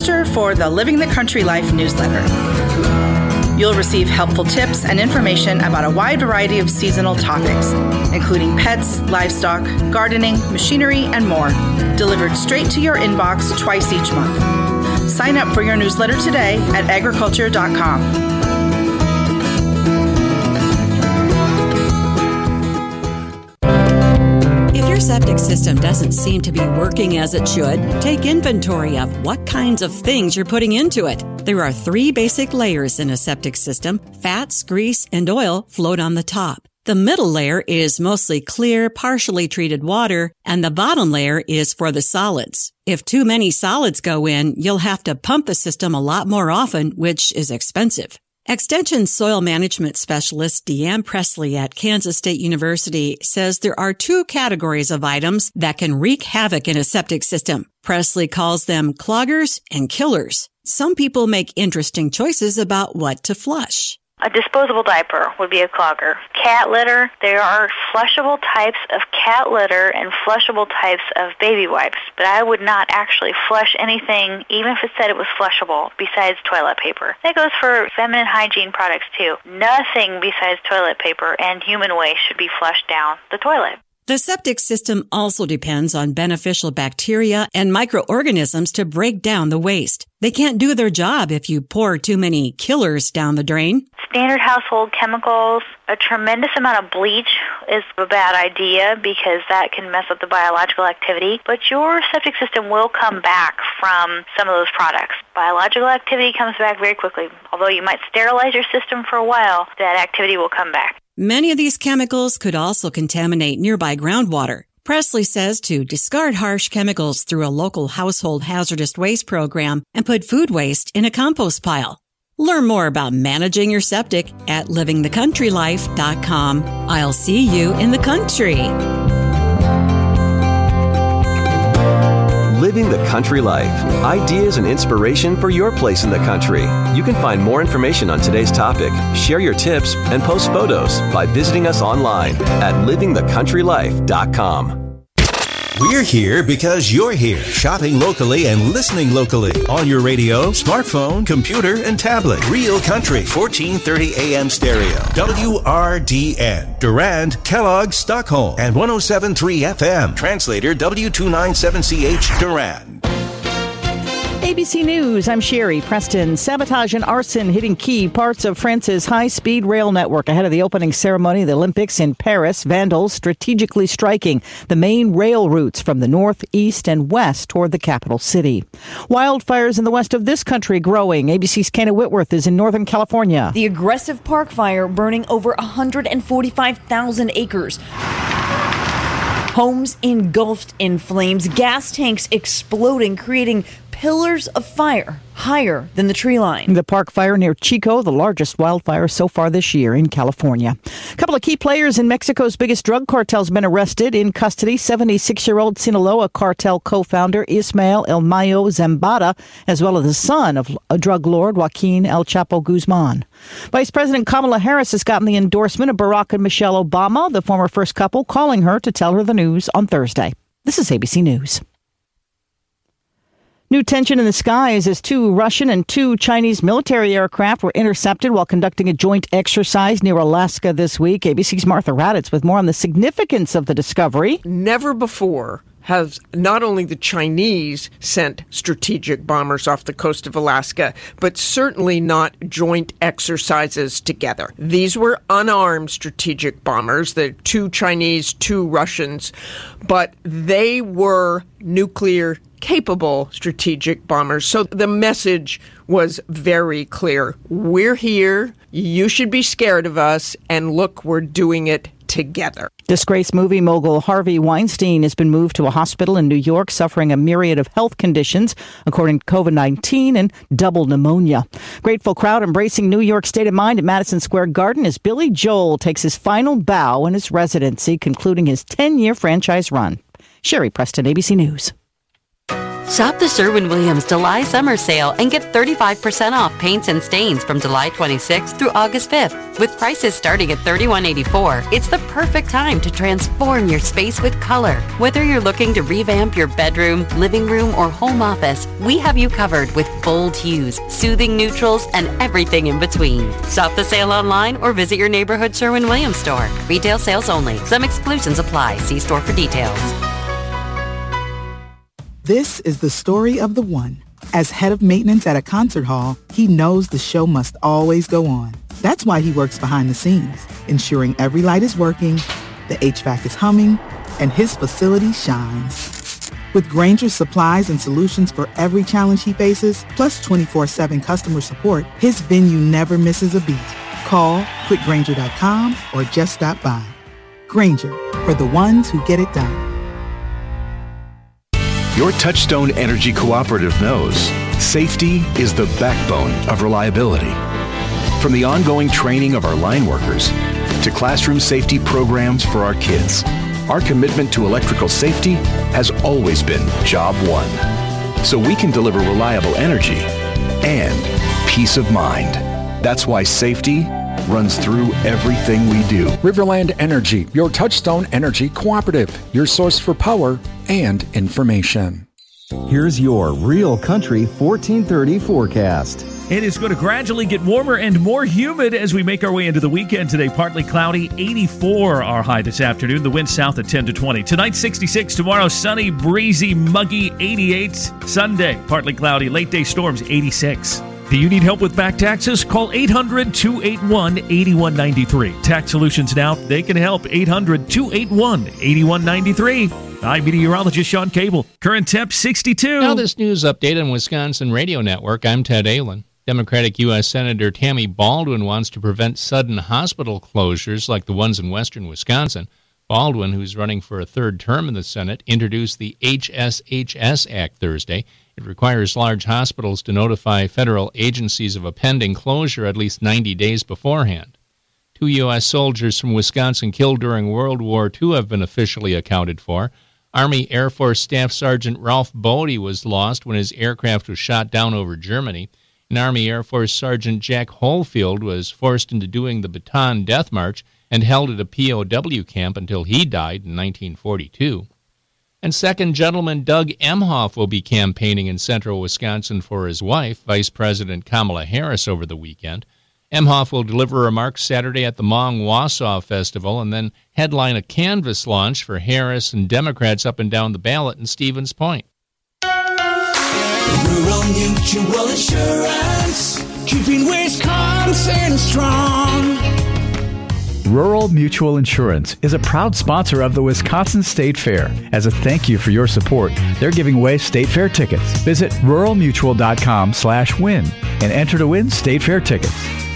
register for the Living the Country Life newsletter. You'll receive helpful tips and information about a wide variety of seasonal topics, including pets, livestock, gardening, machinery, and more, delivered straight to your inbox twice each month. Sign up for your newsletter today at agriculture.com. Your septic system doesn't seem to be working as it should. Take inventory of what kinds of things you're putting into it. There are 3 basic layers in a septic system. Fats, grease, and oil float on the top. The middle layer is mostly clear, partially treated water, and the bottom layer is for the solids. If too many solids go in, you'll have to pump the system a lot more often, which is expensive. Extension soil management specialist Deanne Presley at Kansas State University says there are 2 categories of items that can wreak havoc in a septic system. Presley calls them cloggers and killers. Some people make interesting choices about what to flush. A disposable diaper would be a clogger. Cat litter, there are flushable types of cat litter and flushable types of baby wipes, but I would not actually flush anything, even if it said it was flushable, besides toilet paper. That goes for feminine hygiene products too. Nothing besides toilet paper and human waste should be flushed down the toilet. The septic system also depends on beneficial bacteria and microorganisms to break down the waste. They can't do their job if you pour too many killers down the drain. Standard household chemicals, a tremendous amount of bleach is a bad idea because that can mess up the biological activity, but your septic system will come back from some of those products. Biological activity comes back very quickly. Although you might sterilize your system for a while, that activity will come back. Many of these chemicals could also contaminate nearby groundwater. Presley says to discard harsh chemicals through a local household hazardous waste program and put food waste in a compost pile. Learn more about managing your septic at livingthecountrylife.com. I'll see you in the country. Living the Country Life. Ideas and inspiration for your place in the country. You can find more information on today's topic, share your tips, and post photos by visiting us online at livingthecountrylife.com. We're here because you're here, shopping locally and listening locally on your radio, smartphone, computer, and tablet. Real Country, 1430 AM stereo. WRDN, Durand, Kellogg, Stockholm, and 107.3 FM. Translator W297CH, Durand. ABC News, I'm Sherry Preston. Sabotage and arson hitting key parts of France's high-speed rail network ahead of the opening ceremony of the Olympics in Paris. Vandals strategically striking the main rail routes from the north, east, and west toward the capital city. Wildfires in the west of this country growing. ABC's Kenna Whitworth is in Northern California. The aggressive park fire burning over 145,000 acres. Homes engulfed in flames, gas tanks exploding, creating pillars of fire higher than the tree line. The park fire near Chico, the largest wildfire so far this year in California. A couple of key players in Mexico's biggest drug cartel has been arrested in custody. 76-year-old Sinaloa cartel co-founder Ismael El Mayo Zambada, as well as the son of a drug lord Joaquin El Chapo Guzman. Vice President Kamala Harris has gotten the endorsement of Barack and Michelle Obama, the former first couple, calling her to tell her the news on Thursday. This is ABC News. New tension in the skies as 2 Russian and 2 Chinese military aircraft were intercepted while conducting a joint exercise near Alaska this week. ABC's Martha Raddatz with more on the significance of the discovery. Never before has not only the Chinese sent strategic bombers off the coast of Alaska, but certainly not joint exercises together. These were unarmed strategic bombers, the 2 Chinese, 2 Russians, but they were nuclear capable strategic bombers. So the message was very clear. We're here. You should be scared of us. And look, we're doing it together. Disgraced movie mogul Harvey Weinstein has been moved to a hospital in New York, suffering a myriad of health conditions, according to COVID-19 and double pneumonia. Grateful crowd embracing New York state of mind at Madison Square Garden as Billy Joel takes his final bow in his residency, concluding his 10-year franchise run. Sherry Preston, ABC News. Shop the Sherwin-Williams July Summer Sale and get 35% off paints and stains from July 26th through August 5th. With prices starting at $31.84, it's the perfect time to transform your space with color. Whether you're looking to revamp your bedroom, living room, or home office, we have you covered with bold hues, soothing neutrals, and everything in between. Shop the sale online or visit your neighborhood Sherwin-Williams store. Retail sales only. Some exclusions apply. See store for details. This is the story of the one. As head of maintenance at a concert hall, he knows the show must always go on. That's why he works behind the scenes, ensuring every light is working, the HVAC is humming, and his facility shines. With Grainger's supplies and solutions for every challenge he faces, plus 24/7 customer support, his venue never misses a beat. Call quickgrainger.com or just stop by. Grainger, for the ones who get it done. Your Touchstone Energy Cooperative knows safety is the backbone of reliability. From the ongoing training of our line workers to classroom safety programs for our kids, our commitment to electrical safety has always been job one. So we can deliver reliable energy and peace of mind. That's why safety runs through everything we do. Riverland Energy, your Touchstone Energy Cooperative, your source for power and information. Here's your Real Country 1430 forecast. It is going to gradually get warmer and more humid as we make our way into the weekend today. Partly cloudy, 84 our high this afternoon. The wind south at 10 to 20. Tonight, 66. Tomorrow, sunny, breezy, muggy, 88. Sunday, partly cloudy. Late day storms, 86. Do you need help with back taxes? Call 800-281-8193. Tax Solutions Now, they can help. 800-281-8193. I'm meteorologist Sean Cable. Current temp 62. Now this news update on Wisconsin Radio Network. I'm Ted Ahlin. Democratic U.S. Senator Tammy Baldwin wants to prevent sudden hospital closures like the ones in western Wisconsin. Baldwin, who's running for a third term in the Senate, introduced the HSHS Act Thursday. It requires large hospitals to notify federal agencies of a pending closure at least 90 days beforehand. 2 U.S. soldiers from Wisconsin killed during World War II have been officially accounted for. Army Air Force Staff Sergeant Ralph Bodie was lost when his aircraft was shot down over Germany. And Army Air Force Sergeant Jack Holefield was forced into doing the Bataan Death March and held at a POW camp until he died in 1942. And Second Gentleman Doug Emhoff will be campaigning in central Wisconsin for his wife, Vice President Kamala Harris, over the weekend. Emhoff will deliver remarks Saturday at the Mong-Wausau Festival and then headline a canvas launch for Harris and Democrats up and down the ballot in Stevens Point. Rural Mutual Insurance, keeping Wisconsin strong. Rural Mutual Insurance is a proud sponsor of the Wisconsin State Fair. As a thank you for your support, they're giving away State Fair tickets. Visit ruralmutual.com/win and enter to win State Fair tickets.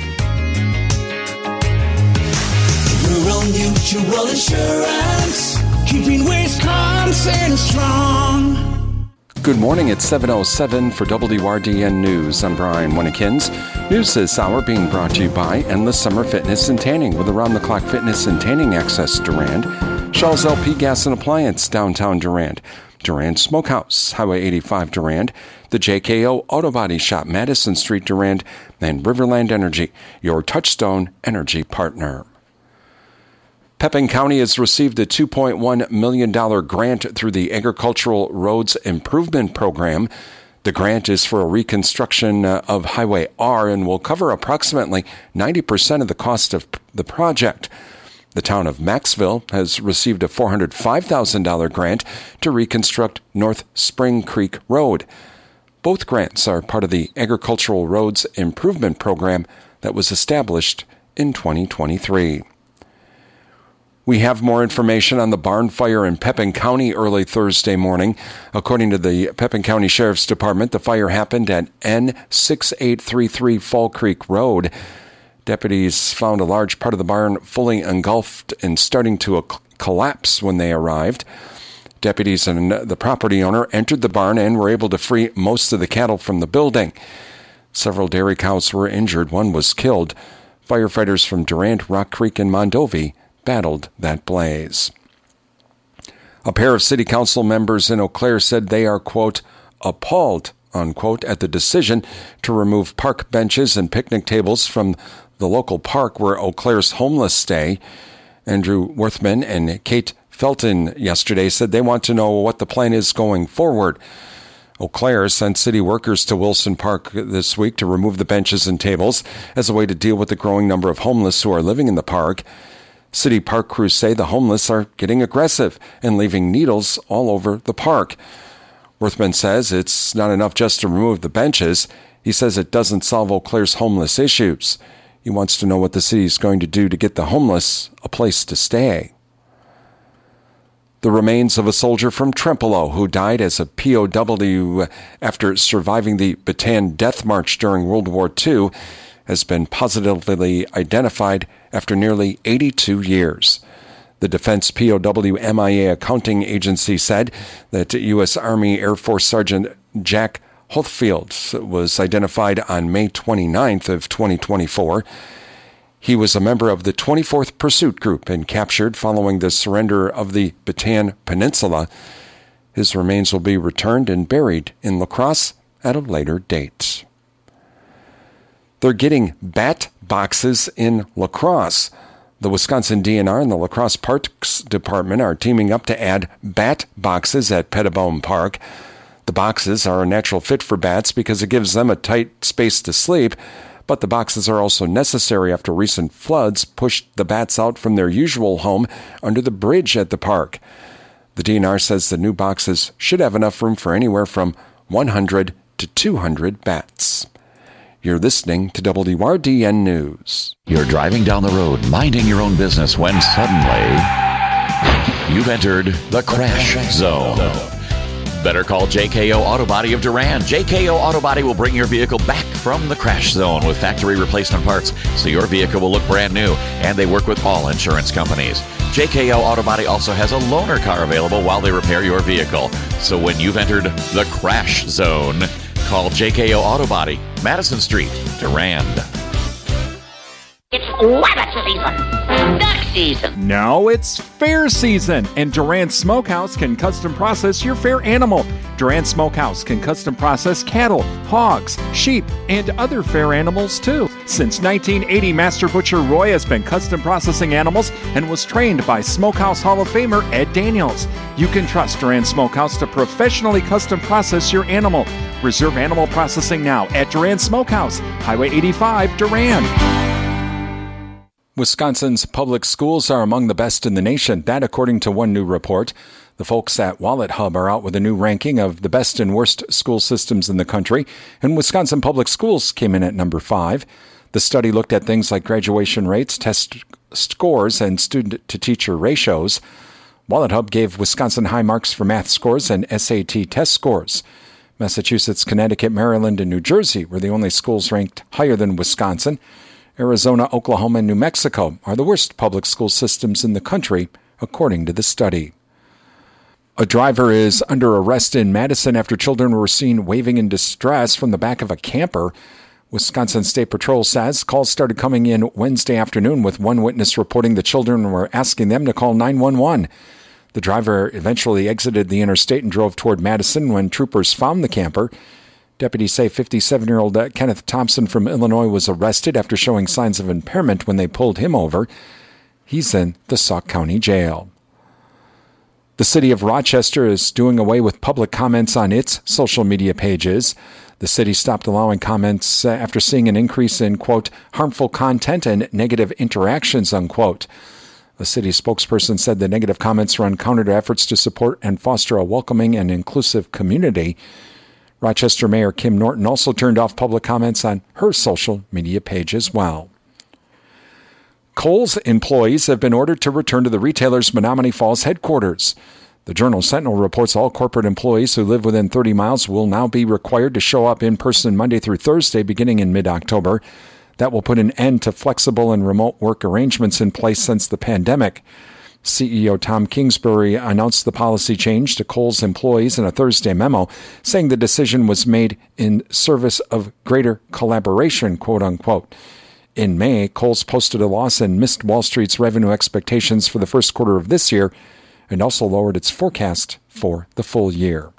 Rural Mutual Insurance, keeping Wisconsin strong. Good morning, it's 7:07 for WRDN News. I'm Brian Winnekins. News this hour being brought to you by Endless Summer Fitness and Tanning with around-the-clock fitness and tanning access Durand. Shaw's LP Gas and Appliance, downtown Durand. Durand Smokehouse, Highway 85 Durand. The JKO Auto Body Shop, Madison Street Durand. And Riverland Energy, your Touchstone Energy partner. Pepin County has received a $2.1 million grant through the Agricultural Roads Improvement Program. The grant is for a reconstruction of Highway R and will cover approximately 90% of the cost of the project. The town of Maxville has received a $405,000 grant to reconstruct North Spring Creek Road. Both grants are part of the Agricultural Roads Improvement Program that was established in 2023. We have more information on the barn fire in Pepin County early Thursday morning. According to the Pepin County Sheriff's Department, the fire happened at N6833 Fall Creek Road. Deputies found a large part of the barn fully engulfed and starting to collapse when they arrived. Deputies and the property owner entered the barn and were able to free most of the cattle from the building. Several dairy cows were injured. One was killed. Firefighters from Durant, Rock Creek, and Mondovi battled that blaze. A pair of city council members in Eau Claire said they are, quote, appalled, unquote, at the decision to remove park benches and picnic tables from the local park where Eau Claire's homeless stay. Andrew Worthman and Kate Felton yesterday said they want to know what the plan is going forward. Eau Claire sent city workers to Wilson Park this week to remove the benches and tables as a way to deal with the growing number of homeless who are living in the park. City park crews say the homeless are getting aggressive and leaving needles all over the park. Worthman says it's not enough just to remove the benches. He says it doesn't solve Eau Claire's homeless issues. He wants to know what the city is going to do to get the homeless a place to stay. The remains of a soldier from Trempealeau who died as a POW after surviving the Bataan Death March during World War II has been positively identified after nearly 82 years. The Defense POW MIA Accounting Agency said that U.S. Army Air Force Sergeant Jack Hothfield was identified on May 29th of 2024. He was a member of the 24th Pursuit Group and captured following the surrender of the Bataan Peninsula. His remains will be returned and buried in La Crosse at a later date. They're getting bat boxes in La Crosse. The Wisconsin DNR and the La Crosse Parks Department are teaming up to add bat boxes at Pettibone Park. The boxes are a natural fit for bats because it gives them a tight space to sleep, but the boxes are also necessary after recent floods pushed the bats out from their usual home under the bridge at the park. The DNR says the new boxes should have enough room for anywhere from 100 to 200 bats. You're listening to WRDN News. You're driving down the road, minding your own business, when suddenly you've entered the crash zone. Better call JKO Auto Body of Durand. JKO Auto Body will bring your vehicle back from the crash zone with factory replacement parts, so your vehicle will look brand new, and they work with all insurance companies. JKO Auto Body also has a loaner car available while they repair your vehicle. So when you've entered the crash zone, call JKO Auto Body, Madison Street, Durand. It's weather season, duck season. Now it's fair season, and Durand Smokehouse can custom process your fair animal. Durand Smokehouse can custom process cattle, hogs, sheep, and other fair animals too. Since 1980, Master Butcher Roy has been custom processing animals and was trained by Smokehouse Hall of Famer Ed Daniels. You can trust Durand Smokehouse to professionally custom process your animal. Reserve animal processing now at Durand Smokehouse, Highway 85, Durand. Wisconsin's public schools are among the best in the nation. That, according to one new report. The folks at Wallet Hub are out with a new ranking of the best and worst school systems in the country, and Wisconsin Public Schools came in at number 5. The study looked at things like graduation rates, test scores, and student-to-teacher ratios. Wallet Hub gave Wisconsin high marks for math scores and SAT test scores. Massachusetts, Connecticut, Maryland, and New Jersey were the only schools ranked higher than Wisconsin. Arizona, Oklahoma, and New Mexico are the worst public school systems in the country, according to the study. A driver is under arrest in Madison after children were seen waving in distress from the back of a camper. Wisconsin State Patrol says calls started coming in Wednesday afternoon, with one witness reporting the children were asking them to call 911. The driver eventually exited the interstate and drove toward Madison when troopers found the camper. Deputies say 57-year-old Kenneth Thompson from Illinois was arrested after showing signs of impairment when they pulled him over. He's in the Sauk County Jail. The city of Rochester is doing away with public comments on its social media pages. The city stopped allowing comments after seeing an increase in, quote, harmful content and negative interactions, unquote. The city spokesperson said the negative comments run counter to efforts to support and foster a welcoming and inclusive community. Rochester Mayor Kim Norton also turned off public comments on her social media page as well. Kohl's employees have been ordered to return to the retailer's Menomonee Falls headquarters. The Journal-Sentinel reports all corporate employees who live within 30 miles will now be required to show up in person Monday through Thursday beginning in mid-October. That will put an end to flexible and remote work arrangements in place since the pandemic. CEO Tom Kingsbury announced the policy change to Kohl's employees in a Thursday memo, saying the decision was made in service of greater collaboration, quote unquote. In May, Kohl's posted a loss and missed Wall Street's revenue expectations for the first quarter of this year and also lowered its forecast for the full year.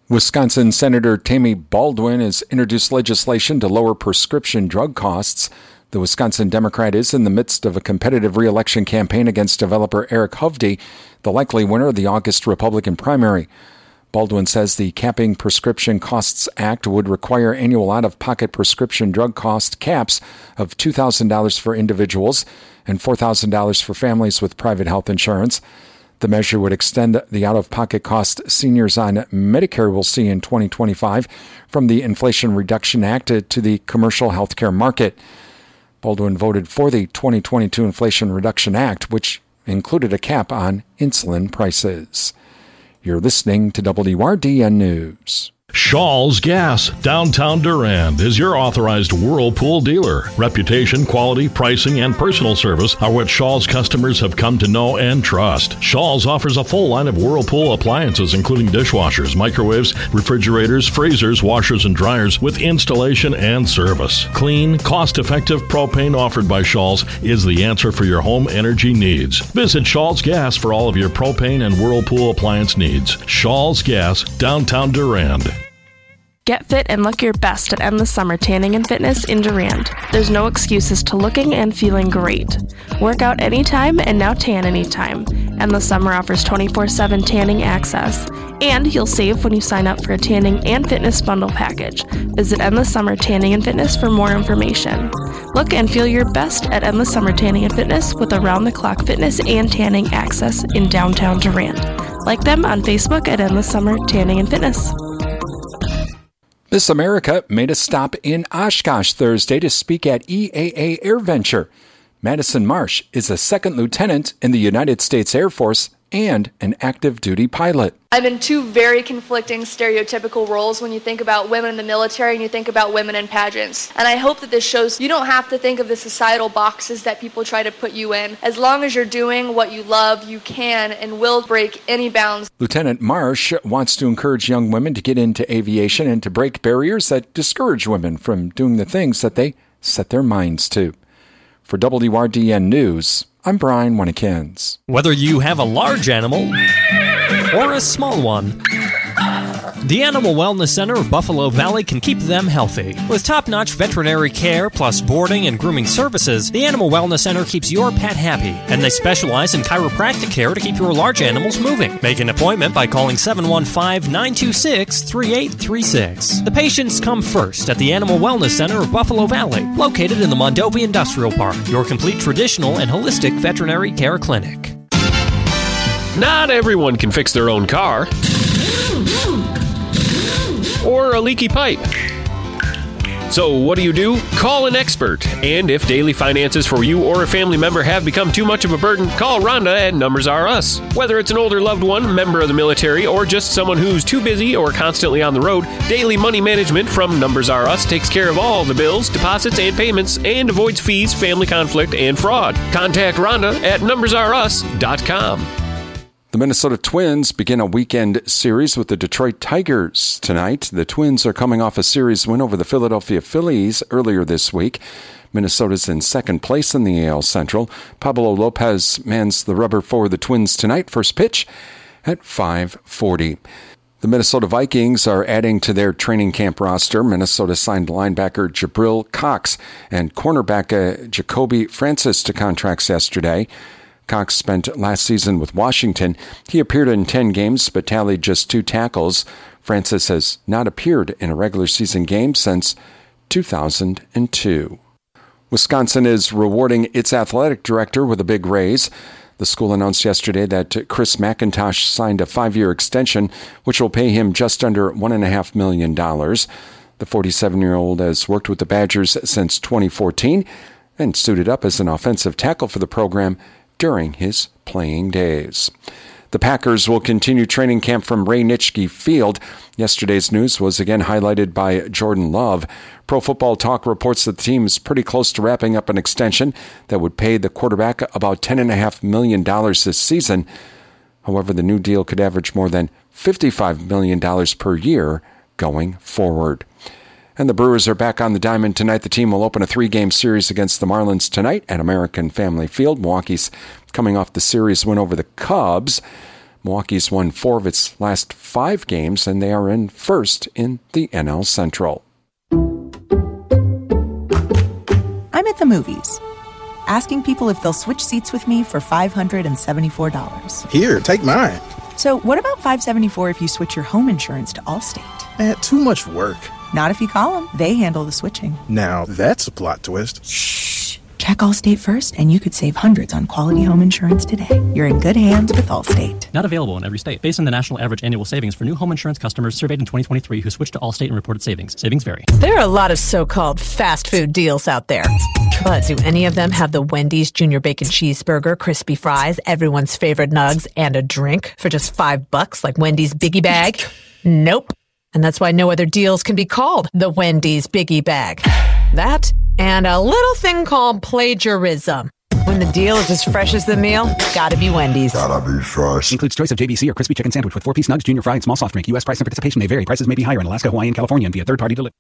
Wisconsin Senator Tammy Baldwin has introduced legislation to lower prescription drug costs. The Wisconsin Democrat is in the midst of a competitive re-election campaign against developer Eric Hovde, the likely winner of the August Republican primary. Baldwin says the Capping Prescription Costs Act would require annual out-of-pocket prescription drug cost caps of $2,000 for individuals and $4,000 for families with private health insurance. The measure would extend the out-of-pocket cost seniors on Medicare will see in 2025 from the Inflation Reduction Act to the commercial health care market. Baldwin voted for the 2022 Inflation Reduction Act, which included a cap on insulin prices. You're listening to WRDN News. Shaw's Gas, downtown Durand, is your authorized Whirlpool dealer. Reputation, quality, pricing, and personal service are what Shaw's customers have come to know and trust. Shaw's offers a full line of Whirlpool appliances, including dishwashers, microwaves, refrigerators, freezers, washers, and dryers, with installation and service. Clean, cost-effective propane offered by Shaw's is the answer for your home energy needs. Visit Shaw's Gas for all of your propane and Whirlpool appliance needs. Shaw's Gas, downtown Durand. Get fit and look your best at Endless Summer Tanning and Fitness in Durand. There's no excuses to looking and feeling great. Work out anytime and now tan anytime. Endless Summer offers 24/7 tanning access. And you'll save when you sign up for a tanning and fitness bundle package. Visit Endless Summer Tanning and Fitness for more information. Look and feel your best at Endless Summer Tanning and Fitness with around-the-clock fitness and tanning access in downtown Durand. Like them on Facebook at Endless Summer Tanning and Fitness. Miss America made a stop in Oshkosh Thursday to speak at EAA AirVenture. Madison Marsh is a second lieutenant in the United States Air Force and an active duty pilot. I'm in two very conflicting stereotypical roles when you think about women in the military and you think about women in pageants. And I hope that this shows you don't have to think of the societal boxes that people try to put you in. As long as you're doing what you love, you can and will break any bounds. Lieutenant Marsh wants to encourage young women to get into aviation and to break barriers that discourage women from doing the things that they set their minds to. For WRDN News, I'm Brian Winnikins. Whether you have a large animal or a small one, the Animal Wellness Center of Buffalo Valley can keep them healthy. With top-notch veterinary care plus boarding and grooming services, the Animal Wellness Center keeps your pet happy, and they specialize in chiropractic care to keep your large animals moving. Make an appointment by calling 715-926-3836. The patients come first at the Animal Wellness Center of Buffalo Valley, located in the Mondovi Industrial Park, your complete traditional and holistic veterinary care clinic. Not everyone can fix their own car or a leaky pipe. So what do? Call an expert. And if daily finances for you or a family member have become too much of a burden, call Rhonda at Numbers R Us. Whether it's an older loved one, member of the military, or just someone who's too busy or constantly on the road, Daily Money Management from Numbers R Us takes care of all the bills, deposits, and payments and avoids fees, family conflict, and fraud. Contact Rhonda at numbersrus.com. The Minnesota Twins begin a weekend series with the Detroit Tigers tonight. The Twins are coming off a series win over the Philadelphia Phillies earlier this week. Minnesota's in second place in the AL Central. Pablo Lopez mans the rubber for the Twins tonight. First pitch at 5:40. The Minnesota Vikings are adding to their training camp roster. Minnesota signed linebacker Jabril Cox and cornerback Jacoby Francis to contracts yesterday. Cox spent last season with Washington. He appeared in 10 games but tallied just 2 tackles. Francis has not appeared in a regular season game since 2002. Wisconsin is rewarding its athletic director with a big raise. The school announced yesterday that Chris McIntosh signed a 5-year extension, which will pay him just under $1.5 million. The 47-year-old has worked with the Badgers since 2014 and suited up as an offensive tackle for the program during his playing days. The Packers will continue training camp from Ray Nitschke Field. Yesterday's news was again highlighted by Jordan Love. Pro Football Talk reports that the team is pretty close to wrapping up an extension that would pay the quarterback about $10.5 million this season. However, the new deal could average more than $55 million per year going forward. And the Brewers are back on the diamond tonight. The team will open a 3-game series against the Marlins tonight at American Family Field. Milwaukee's coming off the series win over the Cubs. Milwaukee's won 4 of its last 5 games, and they are in first in the NL Central. I'm at the movies, asking people if they'll switch seats with me for $574. Here, take mine. So what about $574 if you switch your home insurance to Allstate? Too much work. Not if you call them. They handle the switching. Now, that's a plot twist. Shh. Check Allstate first, and you could save hundreds on quality home insurance today. You're in good hands with Allstate. Not available in every state. Based on the national average annual savings for new home insurance customers surveyed in 2023 who switched to Allstate and reported savings. Savings vary. There are a lot of so-called fast food deals out there. But do any of them have the Wendy's Junior Bacon Cheeseburger, crispy fries, everyone's favorite nugs, and a drink for just $5 like Wendy's Biggie Bag? Nope. And that's why no other deals can be called the Wendy's Biggie Bag. That and a little thing called plagiarism. When the deal is as fresh as the meal, gotta be Wendy's. Gotta be fresh. Includes choice of JBC or crispy chicken sandwich with 4-piece nugs, junior fry, and small soft drink. U.S. price and participation may vary. Prices may be higher in Alaska, Hawaii, and California and via third-party delivery.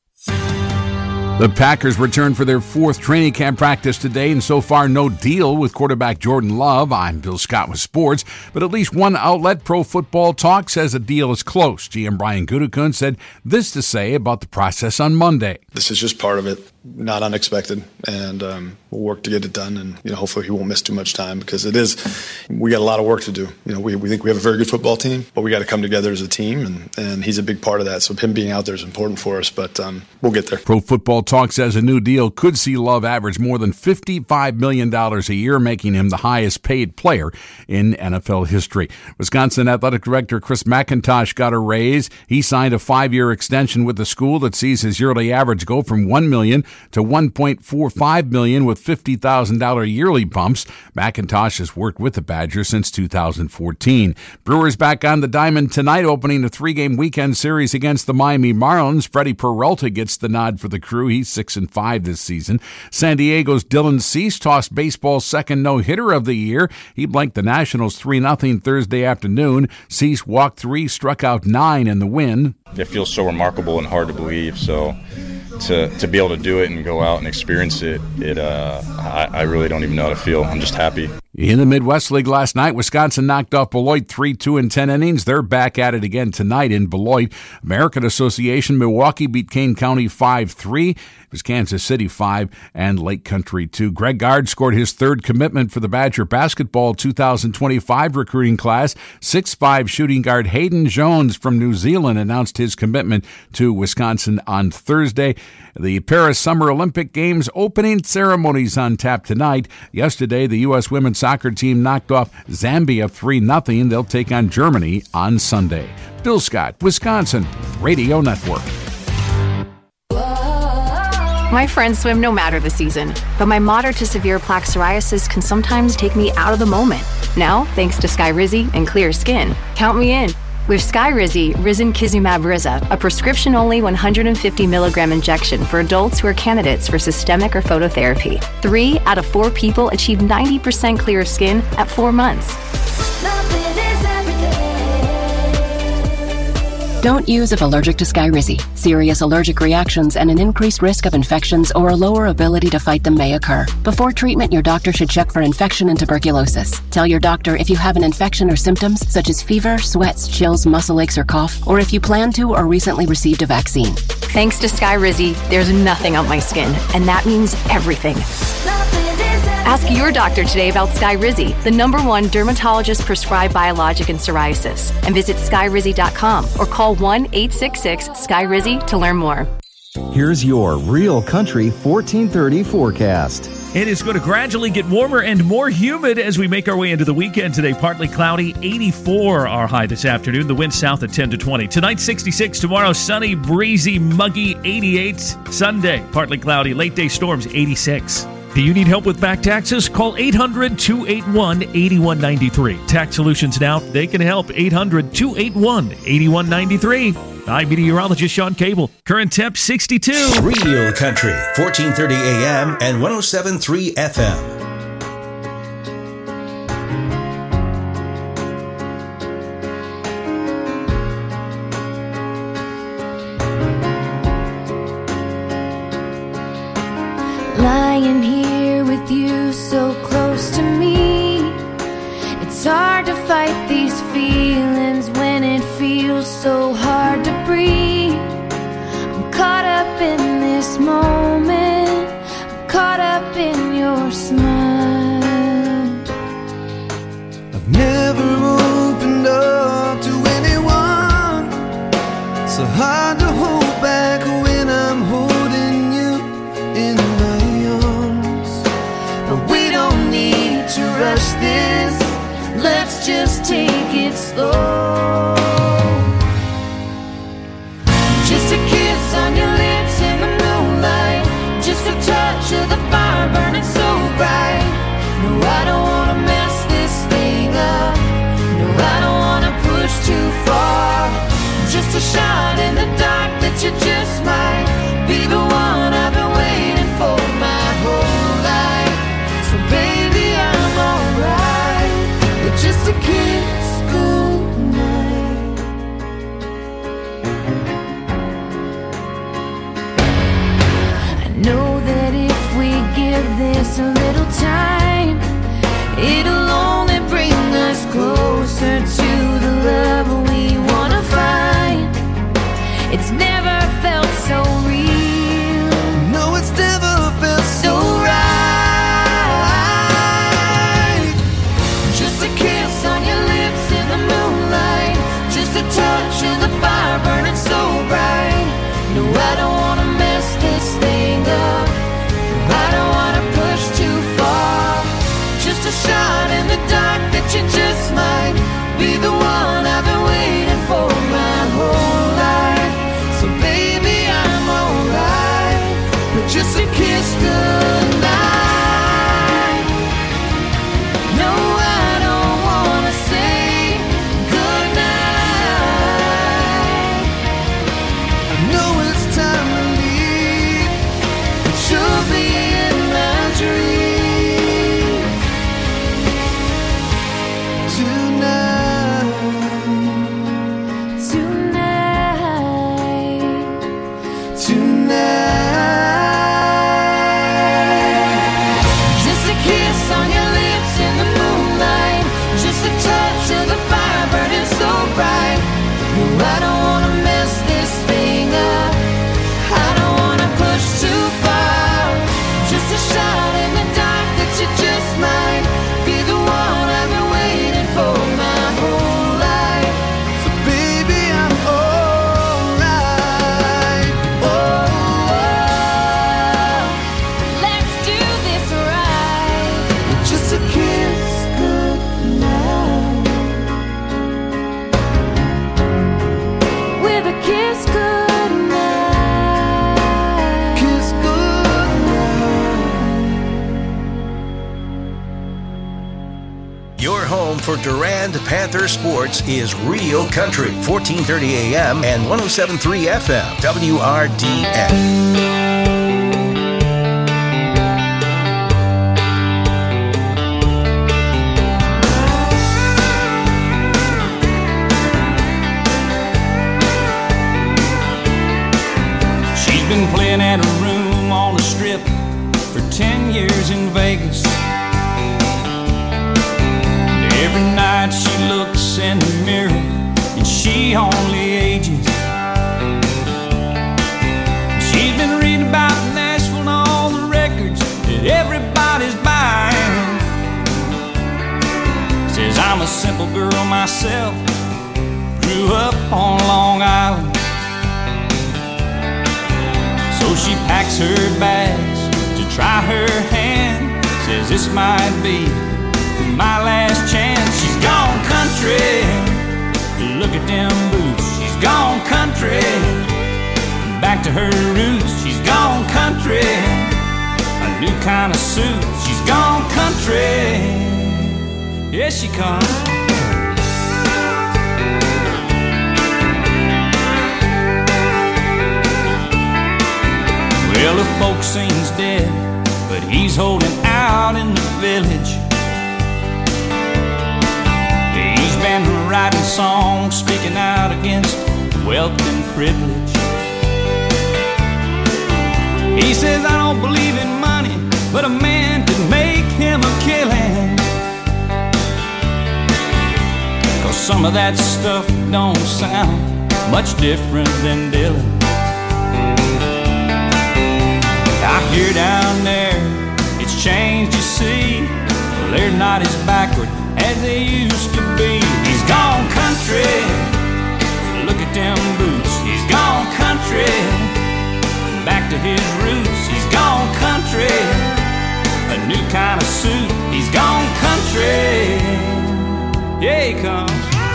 The Packers return for their 4th training camp practice today, and so far no deal with quarterback Jordan Love. I'm Bill Scott with sports, but at least one outlet, Pro Football Talk, says a deal is close. GM Brian Gutekunst said this to say about the process on Monday. This is just part of it, not unexpected, and we'll work to get it done, and hopefully he won't miss too much time because we got a lot of work to do. We think we have a very good football team, but we got to come together as a team, and he's a big part of that. So him being out there is important for us, but we'll get there. Pro Football Talk says a new deal could see Love average more than $55 million a year, making him the highest paid player in NFL history. Wisconsin Athletic Director Chris McIntosh got a raise. He signed a 5-year extension with the school that sees his yearly average go from $1 million to $1.45 million with $50,000 yearly bumps. McIntosh has worked with the Badgers since 2014. Brewers back on the diamond tonight, opening a 3-game weekend series against the Miami Marlins. Freddie Peralta gets the nod for the crew. He's 6-5 this season. San Diego's Dylan Cease tossed baseball's second no-hitter of the year. He blanked the Nationals 3-0 Thursday afternoon. Cease walked 3, struck out 9 in the win. It feels so remarkable and hard to believe. So to be able to do it and go out and experience it, I really don't even know how to feel. I'm just happy. In the Midwest League last night, Wisconsin knocked off Beloit 3-2 in 10 innings. They're back at it again tonight in Beloit. American Association Milwaukee beat Kane County 5-3. It was Kansas City 5 and Lake Country 2. Greg Gard scored his 3rd commitment for the Badger basketball 2025 recruiting class. 6'5" shooting guard Hayden Jones from New Zealand announced his commitment to Wisconsin on Thursday. The Paris Summer Olympic Games opening ceremonies on tap tonight. Yesterday, the U.S. women's soccer team knocked off Zambia 3-0. They'll take on Germany on Sunday. Bill Scott, Wisconsin Radio Network. My friends swim no matter the season, but my moderate to severe plaque psoriasis can sometimes take me out of the moment. Now, thanks to Skyrizi and clear skin, count me in. With Skyrizi, Risankizumab Riza, a prescription-only 150 milligram injection for adults who are candidates for systemic or phototherapy. 3 out of 4 people achieve 90% clear skin at 4 months. Don't use if allergic to Skyrizi. Serious allergic reactions and an increased risk of infections or a lower ability to fight them may occur. Before treatment, your doctor should check for infection and tuberculosis. Tell your doctor if you have an infection or symptoms such as fever, sweats, chills, muscle aches, or cough, or if you plan to or recently received a vaccine. Thanks to Skyrizi, there's nothing on my skin, and that means everything. Ask your doctor today about Skyrizi, the #1 dermatologist-prescribed biologic in psoriasis, and visit skyrizi.com or call 1-866-SKYRIZI to learn more. Here's your Real Country 1430 forecast. It is going to gradually get warmer and more humid as we make our way into the weekend today. Partly cloudy, 84 our high this afternoon. The wind south at 10 to 20. Tonight, 66. Tomorrow, sunny, breezy, muggy, 88. Sunday, partly cloudy. Late day storms, 86. Do you need help with back taxes? Call 800-281-8193. Tax Solutions Now, they can help. 800-281-8193. I'm meteorologist Sean Cable. Current temp 62. Real Country, 1430 AM and 107.3 FM. Lying here with you so close to me, it's It's hard to fight these feelings when it feels so hard to breathe. I'm caught up in this moment, I'm caught up in your smile. I've never opened up to anyone, so hard to hold back when I'm holding you in my arms. But we don't need to rush this, let's just take it slow. Just a kiss on your lips in the moonlight, just a touch of the fire burning so bright. No, I don't wanna mess this thing up, no, I don't wanna push too far. Just a shot in the dark that you just might be the one I've been waiting for my whole life. So baby, I'm alright with just a kiss goodnight. I know that if we give this a little time, it'll only bring us closer to the love we wanna find. It's never felt so real. No, it's never felt so right. Just a kiss on your lips in the moonlight, just a touch of the fire burning so bright. No, I don't wanna mess this thing up, I don't wanna push too far. Just a shot in the dark that you just might be the one I've been waiting for my whole life. So baby, I'm alright with just a kiss goodnight. No, I don't wanna say goodnight. I know it's time to leave, but you'll be in my dreams tonight. Just a kiss on your lips in the moonlight, just a touch of the fire burning so bright. No, I don't wanna mess this thing up, I don't wanna push too far. Just a shot in the dark that you just might be the one I've been waiting for my whole life. So baby, I'm alright. Let's do this right. Just a kiss goodnight. With a kiss goodnight. Kiss goodnight. Your home for Durand Panther sports is Real Country, 1430 AM and 107.3 FM, WRDN. She's been playing at a room on the strip for 10 years in Vegas. And every night she looks in the mirror and she only ages. She's been reading about Nashville and all the records that everybody's buying. Says I'm a simple girl myself, grew up on Long Island. So she packs her bags to try her hand. Says this might be my last chance. She's gone country, look at them boots. She's gone country, back to her roots. She's gone country, a new kind of suit. She's gone country, here she comes. Well, the folk sings dead, but he's holding out in the village. He's been writing songs, speaking out against wealth and privilege. He says, I don't believe in money, but a man could make him a killing. some of that stuff don't sound much different than Dylan. I hear down there it's changed, you see. Well, they're not as backward as they used to be. He's gone country, look at them boots. He's gone country, back to his roots. He's gone country, a new kind of suit. He's gone country, yeah, he comes.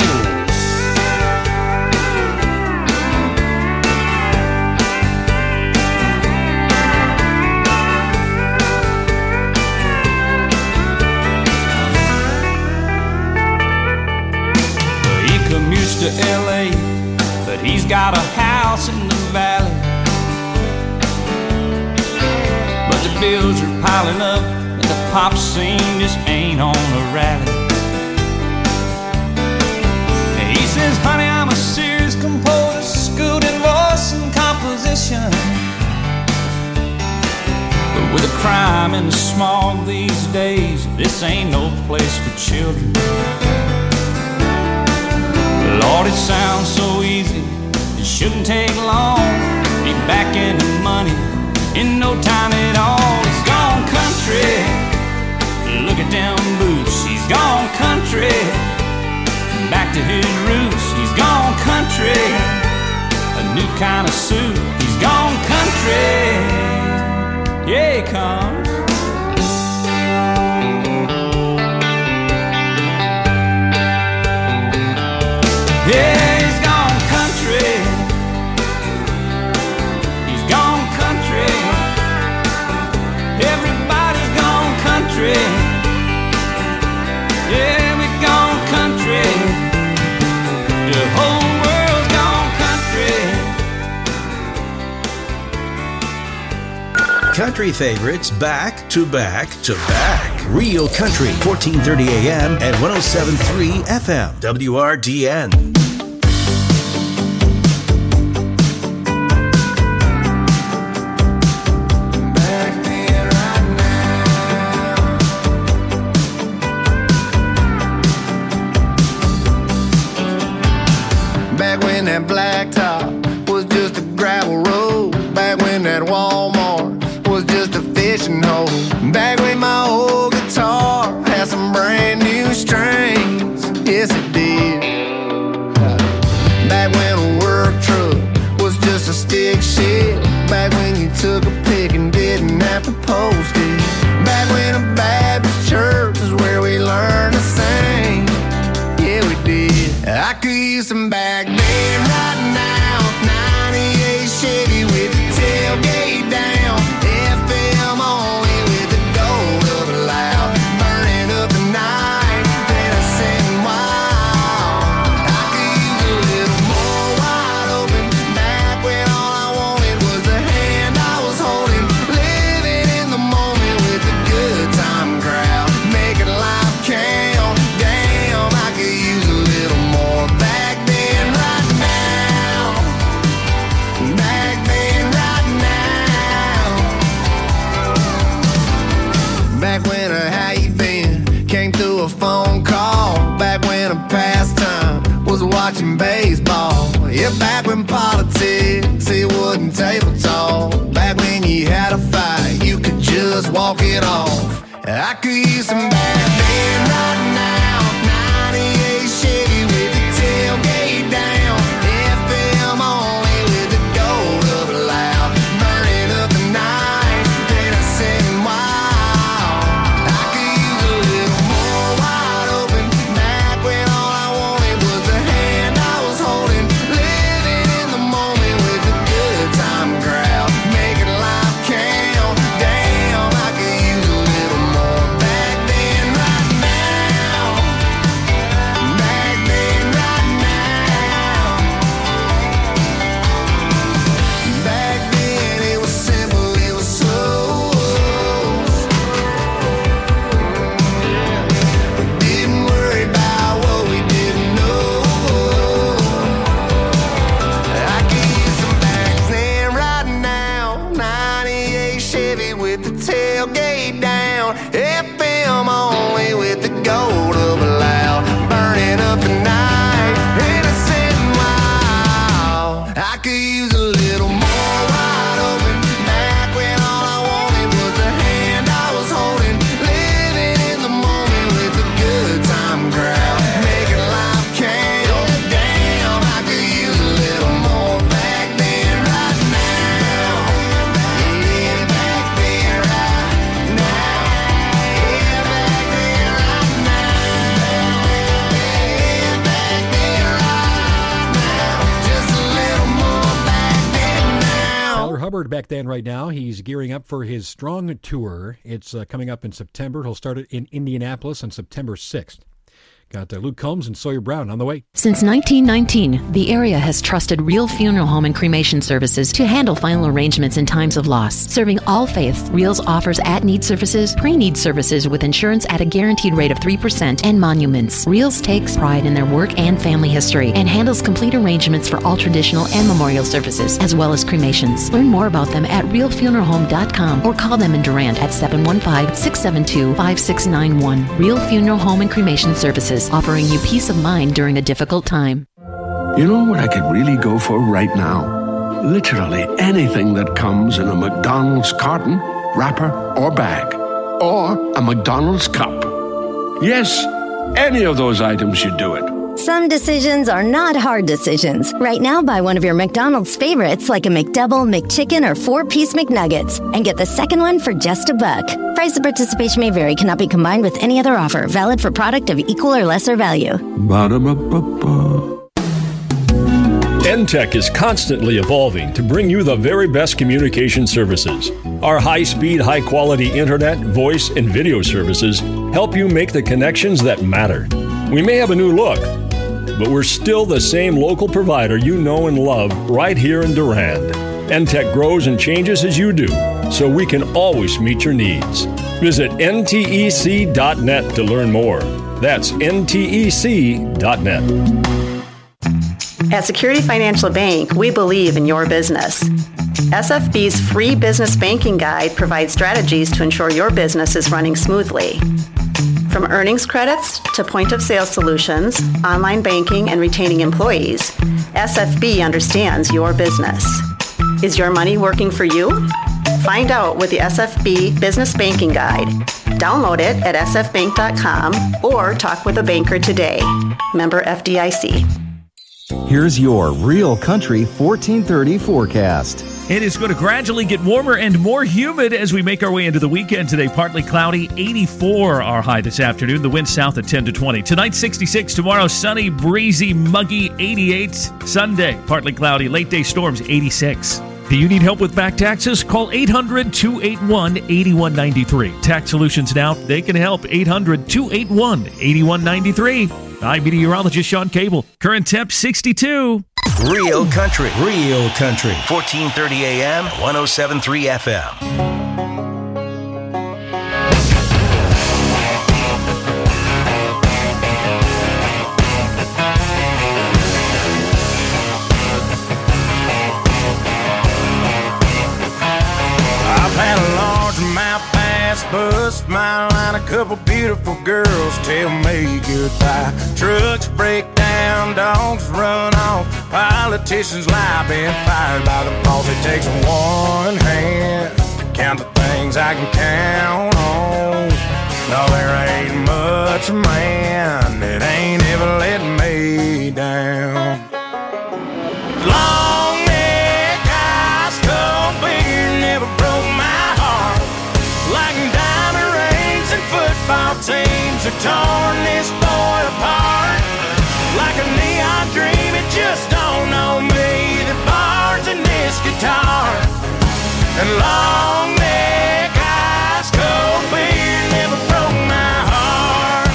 He commutes to L.A., but he's got a house in the valley. But the bills are piling up, and the pop scene just ain't on a rally. And he says, honey, I'm a serious composer, schooled in voice and composition. But with the crime and the smog these days, this ain't no place for children. Lord, it sounds so easy, it shouldn't take long. Be back in the money in no time at all. He's gone country, look at them boots. He's gone country, back to his roots. He's gone country, a new kind of suit. He's gone country, yeah, he comes. Yeah, he's gone country. He's gone country. Everybody's gone country. Yeah, we've gone country. The whole world's gone country. Country favorites back to back to back. Real Country, 1430 AM and 107.3 FM. WRDN. Back when that blacktop was just a gravel road. Back when that Walmart was just a fishing hole. Back when my old guitar had some brand new strings. Yes, it did. Back when a work truck was just a stick shift. Back when you took a pic and didn't have to post it. Back when a Baptist church is where we learned to sing. Yeah, we did. I could use some back then right now. 98 Chevy with the tailgate down. FM only with the gold of a loud. Burning up the night, then I said wow. I could use a little more wide open. Back when all I wanted was the hand I was holding. Living in the moment with the good time crowd. Making life count. Damn, I could use a little more back then right now. Back then right now. Back when a how you been came through a phone call. Back when a pastime was watching baseball. Yeah, back when politics, it wasn't table talk. Back when you had a fight, you could just walk it off. I could use some back then right now. 98 Chevy with the tailgate down. FM only with the gold of a loud. Burning up the night, then I said wow. I could use a little more wide open. Back when all I wanted was the hand I was holding. Living in the moment with the good time crowd. Making life count. Damn, I could use a little more back then right now. Back then right now. Back then it was simple, it was slow. We didn't worry about what we didn't know. I could use some back then right now. 98 Chevy with the tailgate down. FM only with the gold of a loud. Burning up the night. Dan right now. He's gearing up for his Strong Tour. It's coming up in September. He'll start it in Indianapolis on September 6th. Got Luke Combs and Sawyer Brown on the way. Since 1919, the area has trusted Real Funeral Home and Cremation Services to handle final arrangements in times of loss. Serving all faiths, Reals offers at-need services, pre-need services with insurance at a guaranteed rate of 3%, and monuments. Reals takes pride in their work and family history and handles complete arrangements for all traditional and memorial services, as well as cremations. Learn more about them at realfuneralhome.com or call them in Durant at 715-672-5691. Real Funeral Home and Cremation Services, offering you peace of mind during a difficult time. You know what I could really go for right now? Literally anything that comes in a McDonald's carton, wrapper, or bag. Or a McDonald's cup. Yes, any of those items should do it. Some decisions are not hard decisions. Right now, buy one of your McDonald's favorites like a McDouble, McChicken, or 4-piece McNuggets and get the second one for just $1. Price of participation may vary. Cannot be combined with any other offer. Valid for product of equal or lesser value. Ba-da-ba-ba-ba. NTEC is constantly evolving to bring you the very best communication services. Our high-speed, high-quality internet, voice, and video services help you make the connections that matter. We may have a new look, but we're still the same local provider you know and love right here in Durand. NTEC grows and changes as you do, so we can always meet your needs. Visit ntec.net to learn more. That's ntec.net. At Security Financial Bank, we believe in your business. SFB's free business banking guide provides strategies to ensure your business is running smoothly. From earnings credits to point-of-sale solutions, online banking, and retaining employees, SFB understands your business. Is your money working for you? Find out with the SFB Business Banking Guide. Download it at sfbank.com or talk with a banker today. Member FDIC. Here's your Real Country 1430 forecast. It is going to gradually get warmer and more humid as we make our way into the weekend today. Partly cloudy, 84 our high this afternoon. The wind south at 10 to 20. Tonight, 66. Tomorrow, sunny, breezy, muggy, 88. Sunday, partly cloudy. Late day storms, 86. Do you need help with back taxes? Call 800-281-8193. Tax Solutions Now, they can help. 800-281-8193. I'm meteorologist Sean Cable. Current temp 62. Real Country. Real Country. 1430 AM, 107.3 FM. I've had a largemouth bass bust my line. A couple beautiful girls tell me goodbye. Trucks break down, dogs run off. Politicians lie, been fired by the boss. It takes one hand to count the things I can count on. No, there ain't much man that ain't ever let me down. Long neck, ice cold beer never broke my heart. Like diamond rings and football teams have torn this boy apart. Like a neon dream, it just don't know me. The bars in this guitar and long neck, ice cold beer never broke my heart.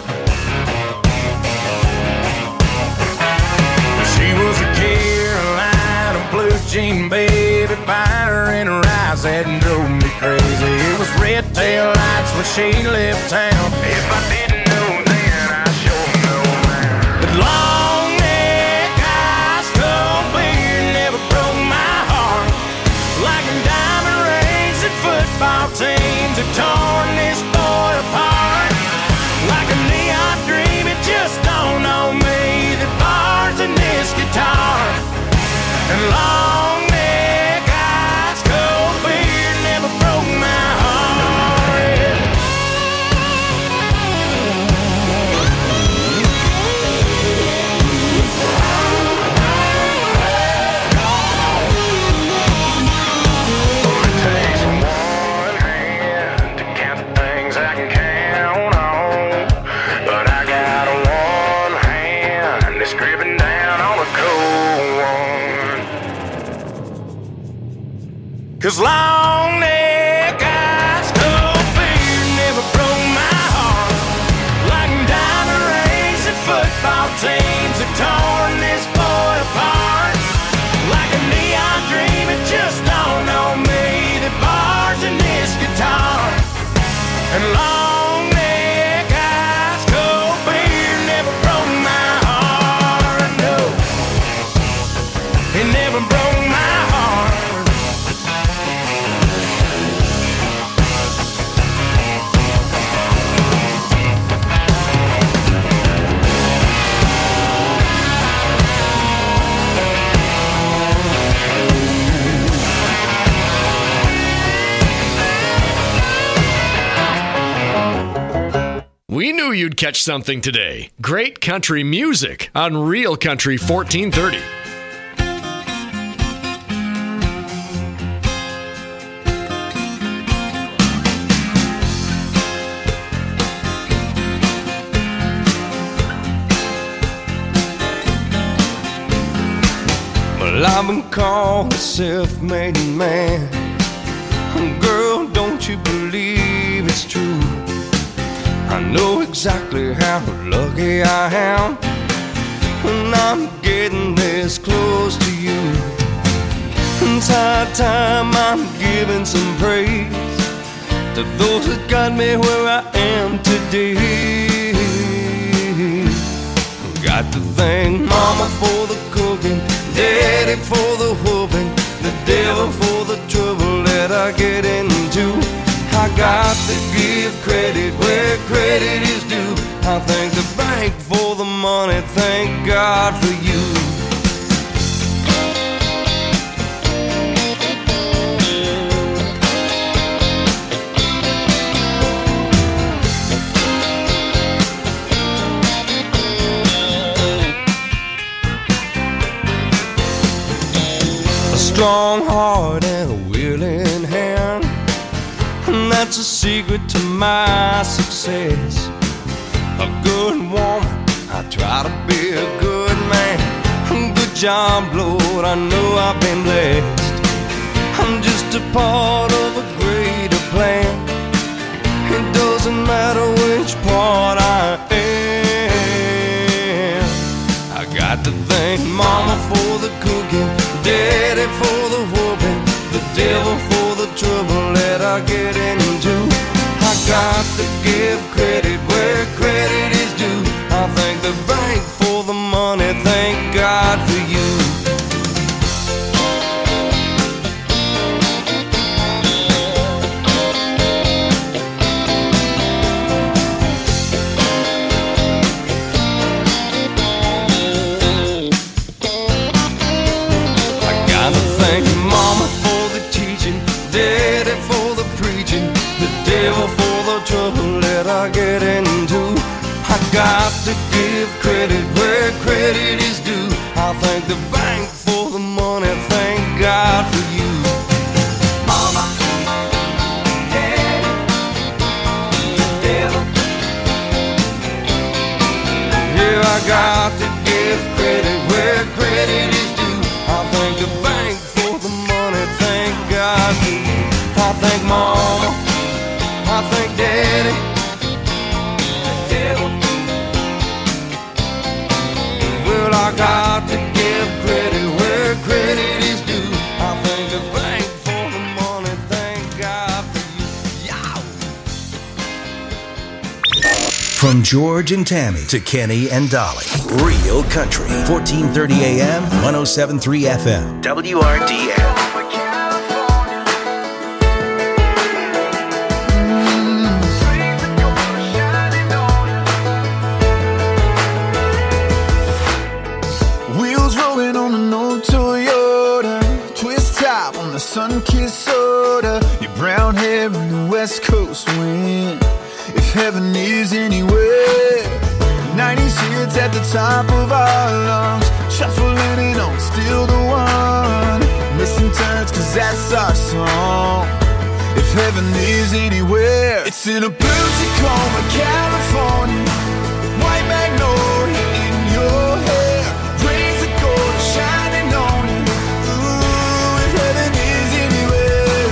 She was a Carolina blue jean baby, fire in her eyes that drove me crazy. It was red tail lights when she left town. If I didn't know then, I sure know now. But long neck, ice cold beer never broke my heart. Like diamond rings and football teams have torn this boy apart. Like a neon dream, it just don't know me. The bars in this guitar and long neck, ice cold beer never broke my heart. It takes one hand to count the things I can count on, but I got one hand that's gripping down on a cold one. 'Cause long neck eyes, cold fear never broke my heart. Like diamond rings and football teams have torn this boy apart. Like a neon dream, it just dawned on me that bars in this guitar. And long neck eyes, cold fear never broke my heart. No, it never broke my heart. We knew you'd catch something today. Great country music on Real Country 1430. Well, I've been called a self-made man. Girl, don't you believe it's true? I know exactly how lucky I am when I'm getting this close to you. It's high time I'm giving some praise to those that got me where I am today. Got to thank Mama for the cooking, Daddy for the whooping, the devil for the trouble that I get into. I got to give credit where credit is due. I thank the bank for the money, thank God for you. A strong heart and a willing hand, and that's a secret to my success. A good woman, I try to be a good man. Good job, Lord, I know I've been blessed. I'm just a part of a greater plan. It doesn't matter which part I am. I got to thank Mama for the cooking, Daddy for the whooping, the devil for the trouble that I get into. I got to give credit where credit is due. I thank the bank for the money, thank God for you. Trouble that I get into. I got to give credit where credit is due. I thank the bank for the money, thank God for you. Mama, Daddy, the devil. Yeah, I got to give credit where credit is due. I thank the bank for the money, thank God for you. I thank Mama, I thank Daddy, the devil. Well, I got to give credit where credit is due. I thank the bank for the money, thank God for you. From George and Tammy to Kenny and Dolly. Real Country, 1430 AM, 107.3 FM. WRDF. Sun-kissed soda, your brown hair in the West Coast wind. If heaven is anywhere, 90s hits at the top of our lungs, shuffling it on, still the one. Missing turns, cause that's our song. If heaven is anywhere, it's in a blue Tacoma, California. White magnolia in your hair, rays of gold shining on you. Ooh, if heaven is anywhere.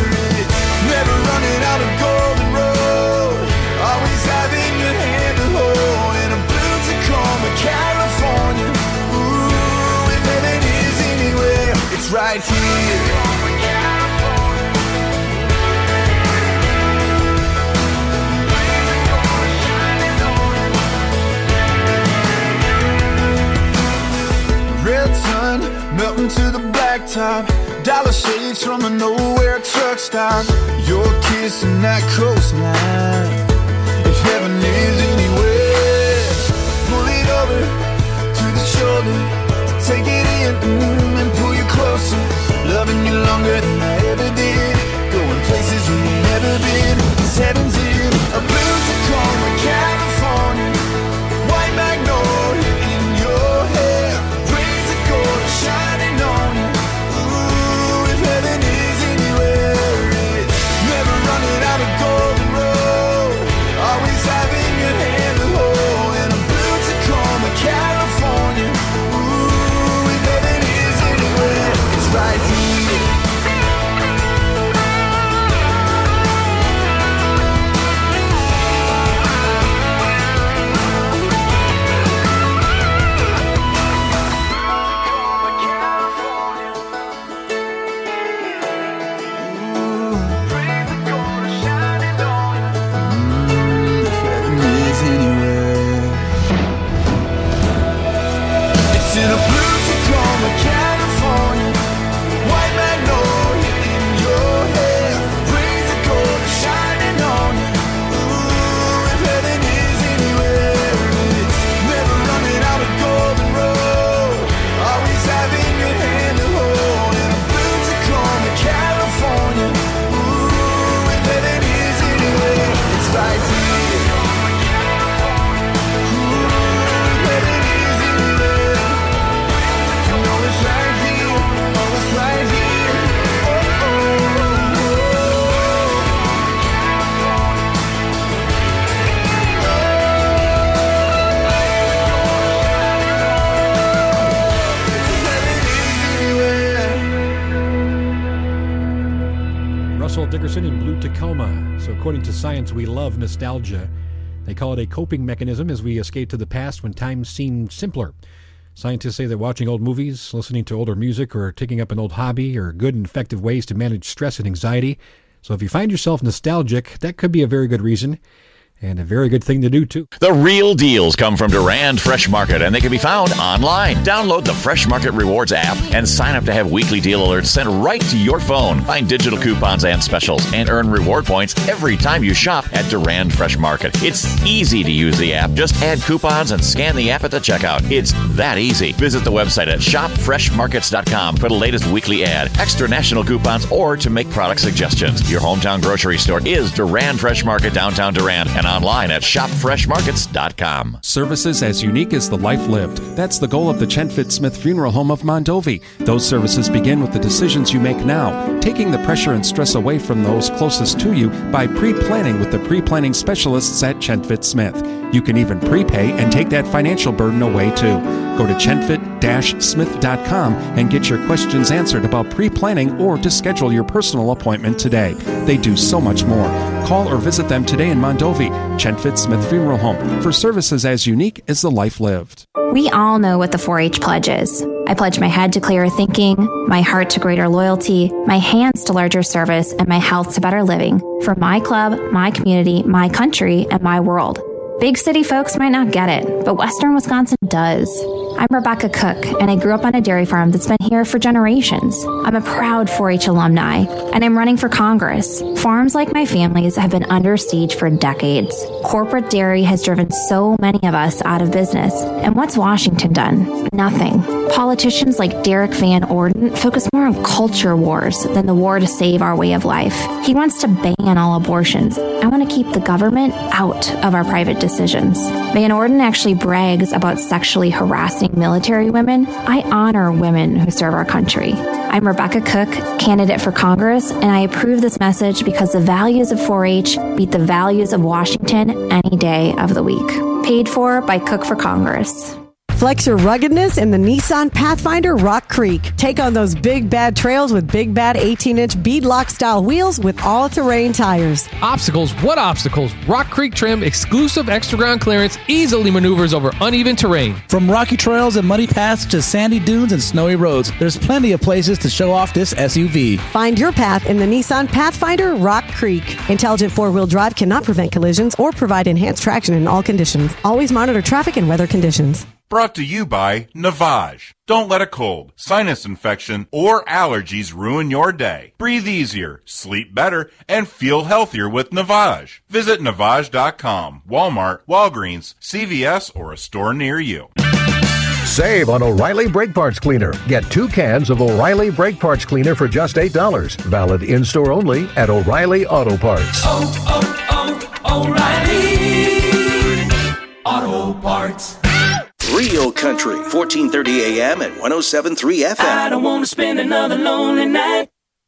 top, dollar shades from a nowhere truck stop. Your kiss and that coastline. If heaven is anywhere, pull it over to the shoulder, take it in and pull you closer. Loving you longer than I ever did, going places we ain't never been. 'Cause heaven's in a blue Tacoma, California, white magnolia in your hair, rays of gold shining on you. Ooh, if heaven is anywhere, it's never running out of golden road, always having your hand to hold. In a blue Tacoma, California, ooh, if heaven is anywhere, it's right here. Dickerson in Blue Tacoma. So according to science, we love nostalgia. They call it a coping mechanism as we escape to the past when times seem simpler. Scientists say that watching old movies, listening to older music, or taking up an old hobby are good and effective ways to manage stress and anxiety. So if you find yourself nostalgic, that could be a very good reason. And a very good thing to do, too. The real deals come from Durand Fresh Market, and they can be found online. Download the Fresh Market Rewards app and sign up to have weekly deal alerts sent right to your phone. Find digital coupons and specials and earn reward points every time you shop at Durand Fresh Market. It's easy to use the app. Just add coupons and scan the app at the checkout. It's that easy. Visit the website at shopfreshmarkets.com for the latest weekly ad, extra national coupons, or to make product suggestions. Your hometown grocery store is Durand Fresh Market, downtown Durand, and online at shopfreshmarkets.com. Services as unique as the life lived. That's the goal of the Chenfit Smith Funeral Home of Mondovi. Those services begin with the decisions you make now, taking the pressure and stress away from those closest to you by pre-planning with the pre-planning specialists at Chenfit Smith. You can even prepay and take that financial burden away too. Go to chenfit-smith.com and get your questions answered about pre-planning or to schedule your personal appointment today. They do so much more. Call or visit them today in Mondovi, Chenfit Smith Funeral Home, for services as unique as the life lived. We all know what the 4-H pledge is. I pledge my head to clearer thinking, my heart to greater loyalty, my hands to larger service, and my health to better living for my club, my community, my country, and my world. Big city folks might not get it, but Western Wisconsin does. I'm Rebecca Cook, and I grew up on a dairy farm that's been here for generations. I'm a proud 4-H alumni, and I'm running for Congress. Farms like my family's have been under siege for decades. Corporate dairy has driven so many of us out of business. And what's Washington done? Nothing. Politicians like Derek Van Orden focus more on culture wars than the war to save our way of life. He wants to ban all abortions. I want to keep the government out of our private decisions. Van Orden actually brags about sexually harassing military women. I honor women who serve our country. I'm Rebecca Cook, candidate for Congress, and I approve this message because the values of 4-H beat the values of Washington any day of the week. Paid for by Cook for Congress. Flex your ruggedness in the Nissan Pathfinder Rock Creek. Take on those big bad trails with big bad 18-inch beadlock style wheels with all-terrain tires. Obstacles? What obstacles? Rock Creek trim, exclusive extra ground clearance, easily maneuvers over uneven terrain. From rocky trails and muddy paths to sandy dunes and snowy roads, there's plenty of places to show off this SUV. Find your path in the Nissan Pathfinder Rock Creek. Intelligent four-wheel drive cannot prevent collisions or provide enhanced traction in all conditions. Always monitor traffic and weather conditions. Brought to you by Navage. Don't let a cold, sinus infection, or allergies ruin your day. Breathe easier, sleep better, and feel healthier with Navage. Visit Navage.com, Walmart, Walgreens, CVS, or a store near you. Save on O'Reilly Brake Parts Cleaner. Get 2 cans of O'Reilly Brake Parts Cleaner for just $8. Valid in-store only at O'Reilly Auto Parts. O'Reilly Auto Parts. Real Country, 1430 AM and 107.3 FM. I don't want to spend another lonely night.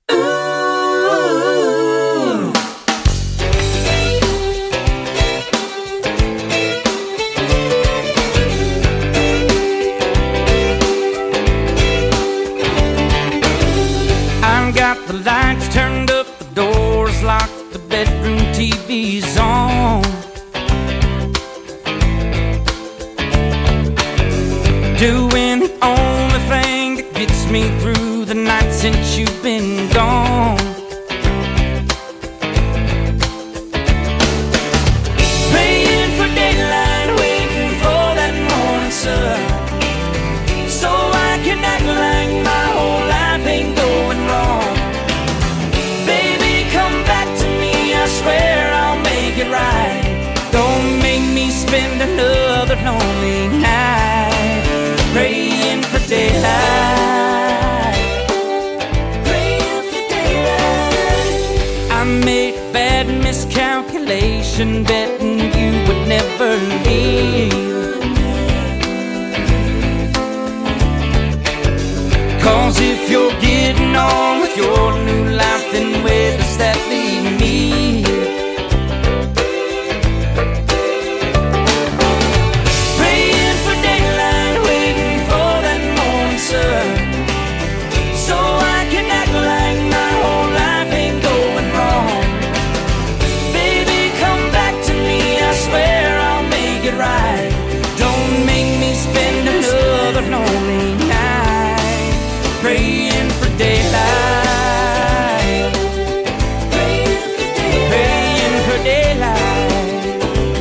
I've got the lights turned up, the doors locked, the bedroom TV's on. Doing the only thing that gets me through the night since you've been gone. Praying for daylight, waiting for that morning sun, so I can act like my whole life ain't going wrong. Baby, come back to me, I swear I'll make it right. Don't make me spend another lonely night praying for daylight, praying for daylight. I made a bad miscalculation, betting you would never leave. 'Cause if you're getting on with your new life, then where does that leave me? So I can act like my whole life ain't going wrong. Baby, come back to me, I swear I'll make it right. Don't make me spend another lonely night praying for daylight, praying for daylight, praying for daylight,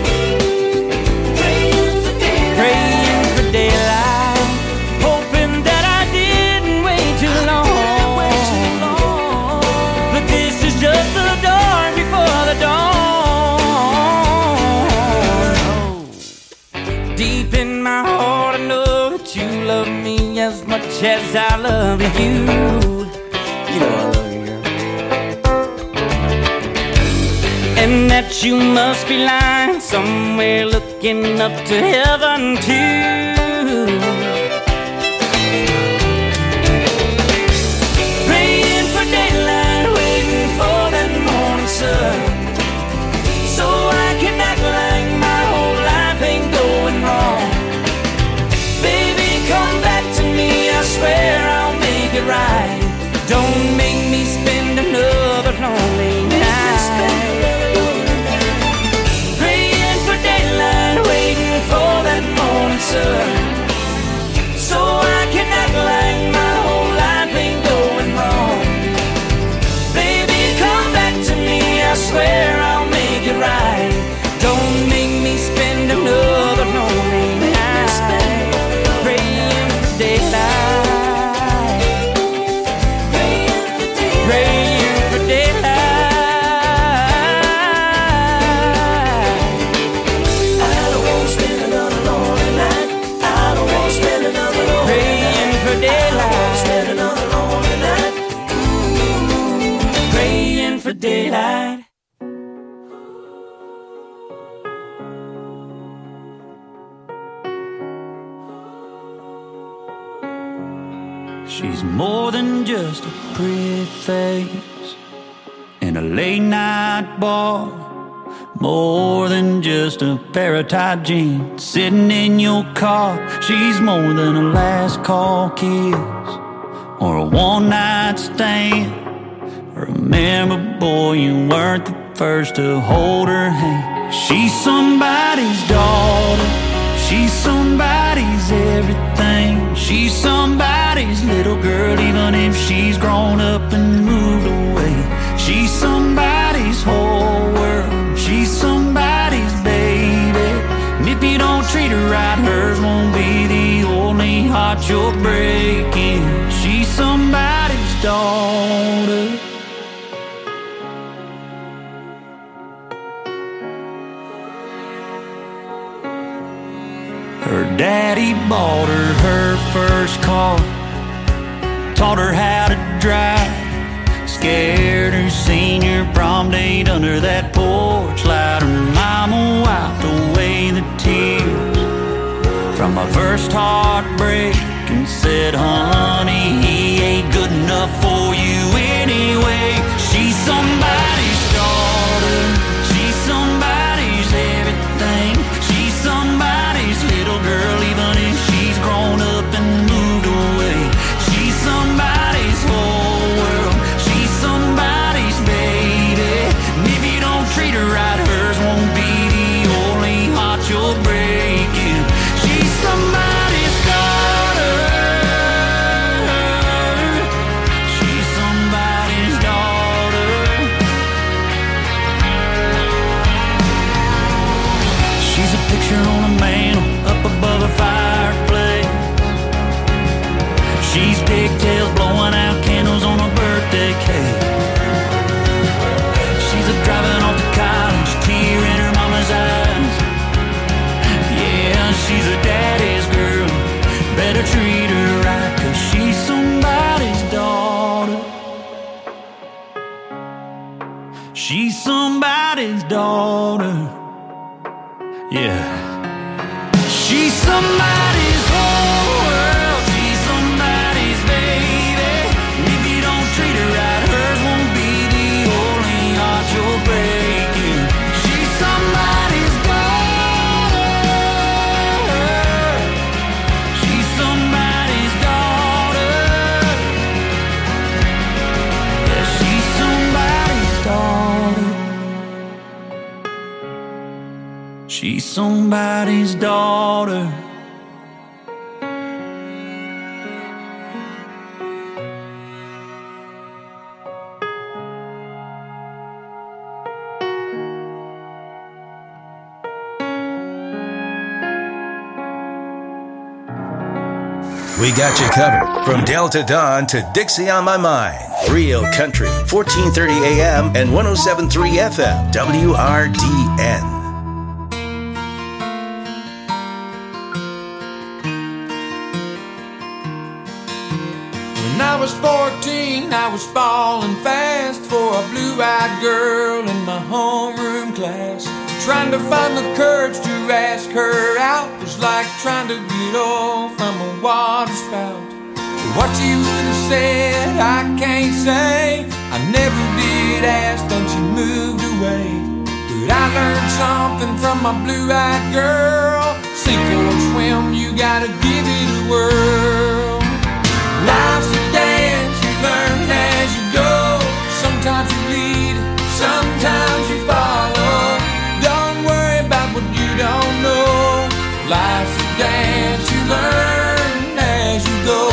praying for daylight, praying for daylight. Just the dawn before the dawn. Deep in my heart I know that you love me as much as I love you. You know I love you, girl. And that you must be lying somewhere looking up to heaven too. So I can act like my whole life ain't going wrong. Baby, come back to me, I swear I'll make it right. Don't make me spend another lonely night praying for daylight, waiting for that morning sun, so I can act like my whole life ain't going wrong. Baby, come back to me, I swear I'll make it right. Don't make me spend another lonely night praying for daylight, praying for daylight, praying for daylight. I don't want to spend another lonely night. I don't want to spend another lonely night praying for daylight, spend another lonely night praying for daylight. She's more than just a pretty face in a late night bar, more than just a pair of tight jeans sitting in your car. She's more than a last call kiss or a one night stand. Remember, boy, you weren't the first to hold her hand. She's somebody's daughter, she's somebody's everything. She's somebody's little girl, even if she's grown up and moved away. She's somebody's whole world, she's somebody's baby. And if you don't treat her right, hers won't be the daughter. Her daddy bought her first car, taught her how to drive, scared her senior prom date under that porch light. Her mama wiped away the tears from my first heartbreak and said, honey, he ain't good enough for you anyway. She's somebody's daughter, she's somebody's everything, she's somebody's little girl, even if she's grown up and moved away. She's somebody's whole world, she's somebody's baby, and if you don't treat her right, hers won't be the only heart you're breaking. She's somebody's daughter, she's somebody's daughter. She's a picture on a mantle up above a fireplace. She's pigtails blowing out candles on a birthday cake. She's a driving off to college, tear in her mama's eyes. Yeah, she's a daddy's girl, better treat her right, 'cause she's somebody's daughter. She's somebody's daughter. Yeah. She's somebody's whole world, she's somebody's baby, and if you don't treat her right, hers won't be the only heart you're breaking. She's somebody's daughter, she's somebody's daughter. Yeah, she's somebody's daughter. She's somebody's daughter. We got you covered from Delta Dawn to Dixie on My Mind. Real Country, 1430 AM and 107.3 FM, WRDN. When I was 14, I was falling fast for a blue-eyed girl in my homeroom class. Trying to find the courage to ask her out was like trying to get off from a water spout. What she would have said, I can't say. I never did ask, then she moved away. But I learned something from my blue-eyed girl. Sink or swim, you gotta give it a whirl. Life's a dance, you learn as you go. Sometimes you lead, sometimes you follow. Don't worry about what you don't know. Life's a dance, you learn as you go.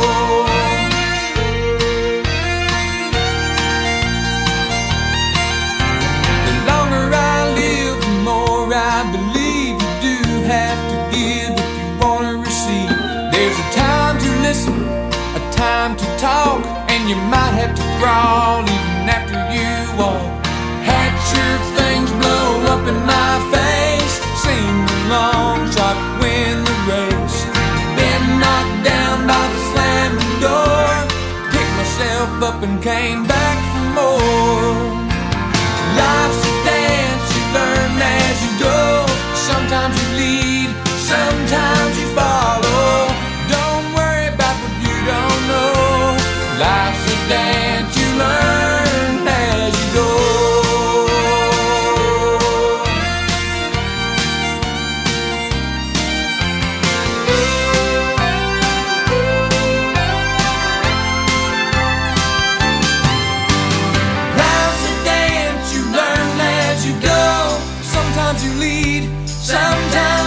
The longer I live, the more I believe you do have to give if you want to receive. There's a time to listen, a time to talk, and you might have to crawl even after you walk. Had your things blow up in my face, sing along, try to win the race. Been knocked down by the slamming door, picked myself up and came back for more. Life's a dance, you learn as you go. Sometimes you lead, sometimes you follow. Don't worry about what you don't know. Life's a dance, you learn as you go. Life's a dance, you learn as you go. Sometimes you lead, sometimes